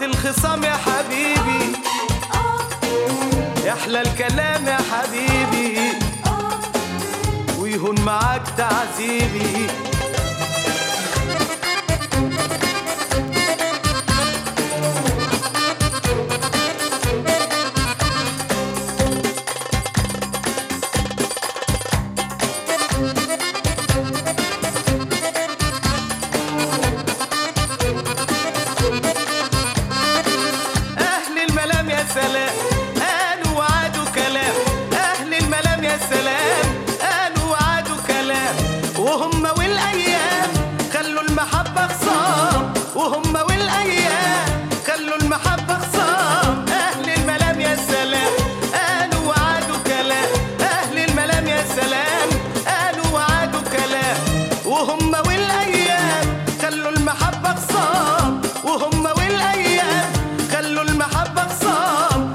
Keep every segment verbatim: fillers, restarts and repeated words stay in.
الخصام يا حبيبي، يحلى الكلام يا حبيبي، ويهون معاك تعذيبي. سلام قالوا وعدوا كلام، أهل الملام يا سلام قالوا وعدوا كلام، وهم والأيام خلوا المحبة خصام، وهم والأيام خلوا المحبة خصام. أهل الملام يا سلام قالوا وعدوا كلام، أهل الملام يا سلام قالوا وعدوا كلام، وهم والأيام خلوا المحبة خصام، وهم والأيام خلوا المحبة خصام.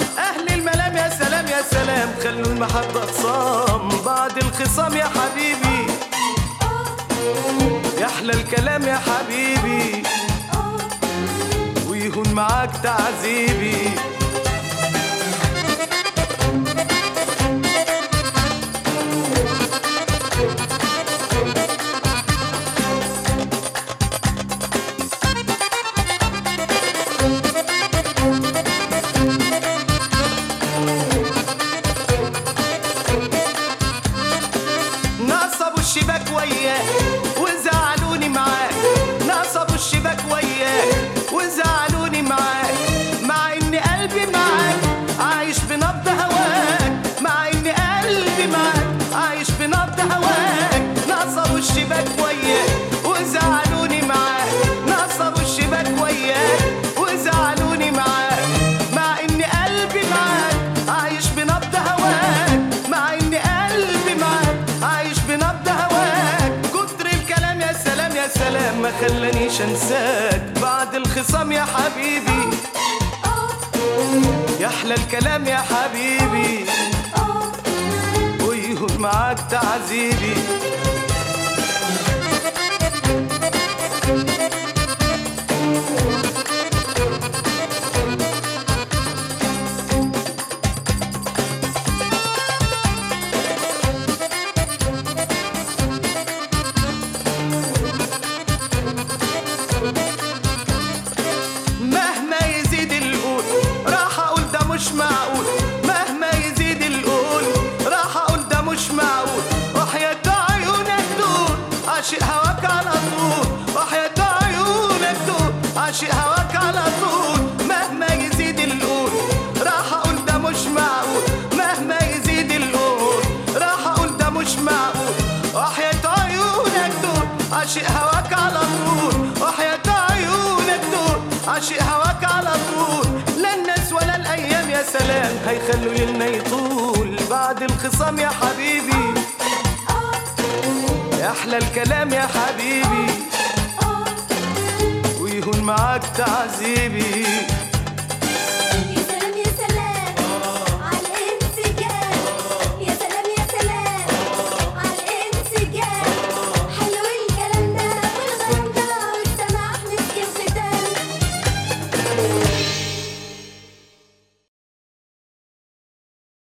سلام خلوا المحبة خصام بعد الخصام يا حبيبي، يحلى الكلام يا حبيبي، ويهون معاك تعذيبي. الشباك وياك وزعلوني معاك، نصبوا الشباك وياك وزعلوني معاك، مع ان قلبي معاك عايش بنبض هواك، مع ان قلبي معاك عايش بنبض هواك. نصبوا الشباك وياك وزعلوني معاك، نصبوا الشباك وياك وزعلوني معاك، مع ان قلبي معاك عايش بنبض هواك، مع ان قلبي معاك عايش بنبض هواك. كتر الكلام يا سلام يا سلام ما خلانيش انساك بعد الخصام يا حبيبي، يحلى الكلام يا حبيبي، ويهون معاك تعذيبي. مهما يزيد القول راح اقول ده مش معقول، مهما يزيد القول راح اقول ده مش معقول، وحياة عيونك دول عاشق هواك على طول، وحياة عيونك دول عاشق هواك على طول. مهما يزيد القول راح اقول ده مش معقول، مهما يزيد القول راح اقول ده مش معقول، وحياة عيونك دول عاشق هواك على طول، وحياة عيونك دول عاشق هواك على طول. لا الناس ولا الأيام يا سلام هيخلوا ليلنا يطول بعد الخصام يا حبيبي، يحلى الكلام يا حبيبي، ويهون معاك تعذيبي.